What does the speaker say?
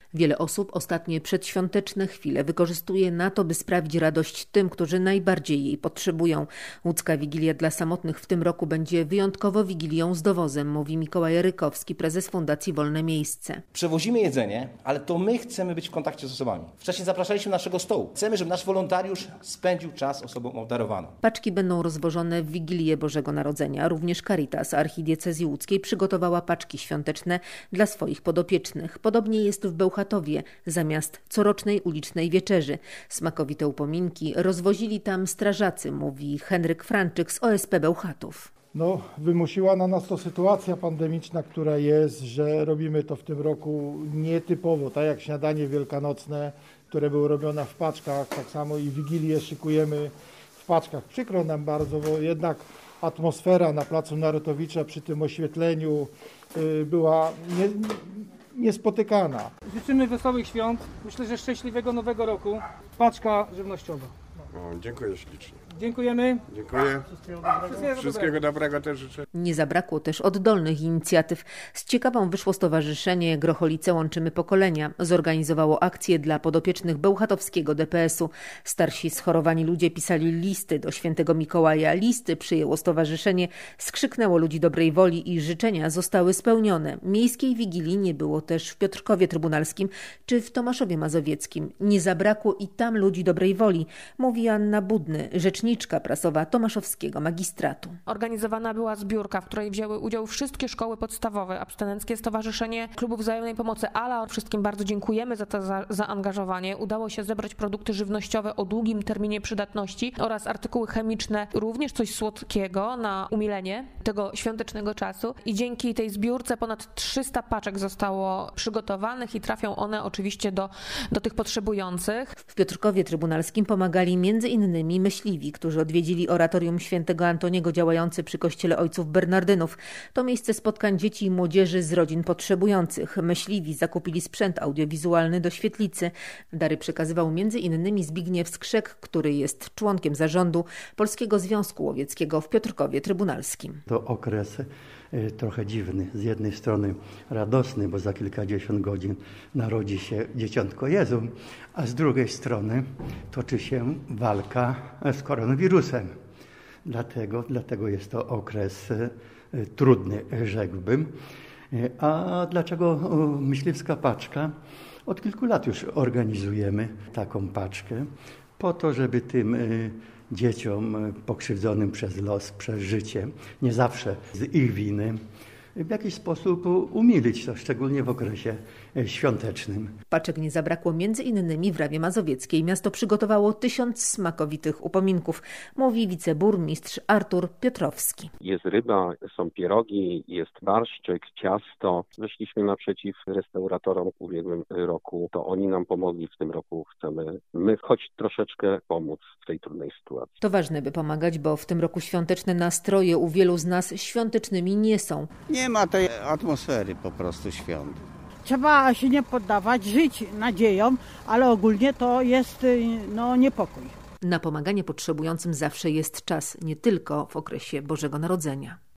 Wiele osób ostatnie przedświąteczne chwile wykorzystuje na to, by sprawić radość tym, którzy najbardziej jej potrzebują. Łódzka Wigilia dla Samotnych w tym roku będzie wyjątkowo wigilią z dowozem, mówi Mikołaj Rykowski, prezes Fundacji Wolne Miejsce. Przewozimy jedzenie, ale to my chcemy być w kontakcie z osobami. Wcześniej zapraszaliśmy do naszego stołu. Chcemy, żeby nasz wolontariusz spędził czas osobom obdarowaną. Paczki będą rozwożone w Wigilię Bożego Narodzenia. Również Caritas Archidiecezji Łódzkiej przygotowała paczki świąteczne dla swoich podopiecznych. Podobnie jest w Bełchatowie. Zamiast corocznej ulicznej wieczerzy smakowite upominki rozwozili tam strażacy, mówi Henryk Franczyk z OSP Bełchatów. Wymusiła na nas to sytuacja pandemiczna, która jest, że robimy to w tym roku nietypowo, tak jak śniadanie wielkanocne, które były robione w paczkach, tak samo i Wigilię szykujemy w paczkach. Przykro nam bardzo, bo jednak atmosfera na placu Narutowicza przy tym oświetleniu była niespotykana. Życzymy wesołych świąt, myślę, że szczęśliwego nowego roku. Paczka żywnościowa. Dziękuję ślicznie. Dziękujemy. Dziękuję. Wszystkiego dobrego też życzę. Nie zabrakło też oddolnych inicjatyw. Z ciekawą wyszło stowarzyszenie Grocholice Łączymy Pokolenia. Zorganizowało akcję dla podopiecznych bełchatowskiego DPS-u. Starsi schorowani ludzie pisali listy do świętego Mikołaja. Listy przyjęło stowarzyszenie, skrzyknęło ludzi dobrej woli i życzenia zostały spełnione. Miejskiej Wigilii nie było też w Piotrkowie Trybunalskim czy w Tomaszowie Mazowieckim. Nie zabrakło i tam ludzi dobrej woli, mówi Anna Budny, rzeczniczka prasowa Tomaszowskiego Magistratu. Organizowana była zbiórka, w której wzięły udział wszystkie szkoły podstawowe, abstynenckie stowarzyszenie klubów wzajemnej pomocy ALA. Wszystkim bardzo dziękujemy za to zaangażowanie. Udało się zebrać produkty żywnościowe o długim terminie przydatności oraz artykuły chemiczne, również coś słodkiego na umilenie tego świątecznego czasu. I dzięki tej zbiórce ponad 300 paczek zostało przygotowanych i trafią one oczywiście do tych potrzebujących. W Piotrkowie Trybunalskim pomagali m.in. myśliwi, którzy odwiedzili oratorium świętego Antoniego działające przy kościele ojców Bernardynów. To miejsce spotkań dzieci i młodzieży z rodzin potrzebujących. Myśliwi zakupili sprzęt audiowizualny do świetlicy. Dary przekazywał m.in. Zbigniew Skrzek, który jest członkiem zarządu Polskiego Związku Łowieckiego w Piotrkowie Trybunalskim. To okres trochę dziwny. Z jednej strony radosny, bo za kilkadziesiąt godzin narodzi się dzieciątko Jezu, a z drugiej strony toczy się walka z koronawirusem. Dlatego jest to okres trudny, rzekłbym. A dlaczego myśliwska paczka? Od kilku lat już organizujemy taką paczkę po to, żeby tym dzieciom pokrzywdzonym przez los, przez życie, nie zawsze z ich winy, w jakiś sposób umilić to, szczególnie w okresie świątecznym. Paczek nie zabrakło m.in. w Rawie Mazowieckiej. Miasto przygotowało 1000 smakowitych upominków, mówi wiceburmistrz Artur Piotrowski. Jest ryba, są pierogi, jest barszczyk, ciasto. Wyszliśmy naprzeciw restauratorom w ubiegłym roku. To oni nam pomogli, w tym roku chcemy my choć troszeczkę pomóc w tej trudnej sytuacji. To ważne, by pomagać, bo w tym roku świąteczne nastroje u wielu z nas świątecznymi nie są. Nie ma tej atmosfery po prostu świąt. Trzeba się nie poddawać, żyć nadzieją, ale ogólnie to jest niepokój. Na pomaganie potrzebującym zawsze jest czas, nie tylko w okresie Bożego Narodzenia.